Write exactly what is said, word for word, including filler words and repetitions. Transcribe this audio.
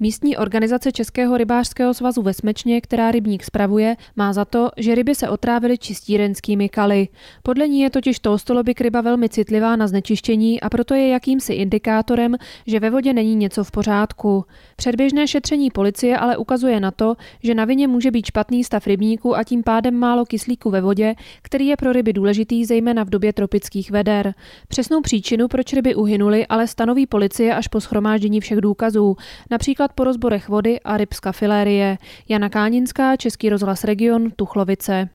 Místní organizace Českého rybářského svazu ve Smečně, která rybník spravuje, má za to, že ryby se otrávily čistírenskými kaly. Podle ní je totiž tolstolobik ryba velmi citlivá na znečištění a proto je jakýmsi indikátorem, že ve vodě není něco v pořádku. Předběžné šetření policie ale ukazuje na to, že na vině může být špatný stav rybníku a tím pádem málo kyslíku ve vodě, který je pro ryby důležitý zejména v době tropických veder. Přesnou příčinu, proč ryby uhynuly, ale stanoví policie až po shromáždění všech důkazů, například po rozborech vody a ryb z kafilérie. Jana Káninská, Český rozhlas Region, Tuchlovice.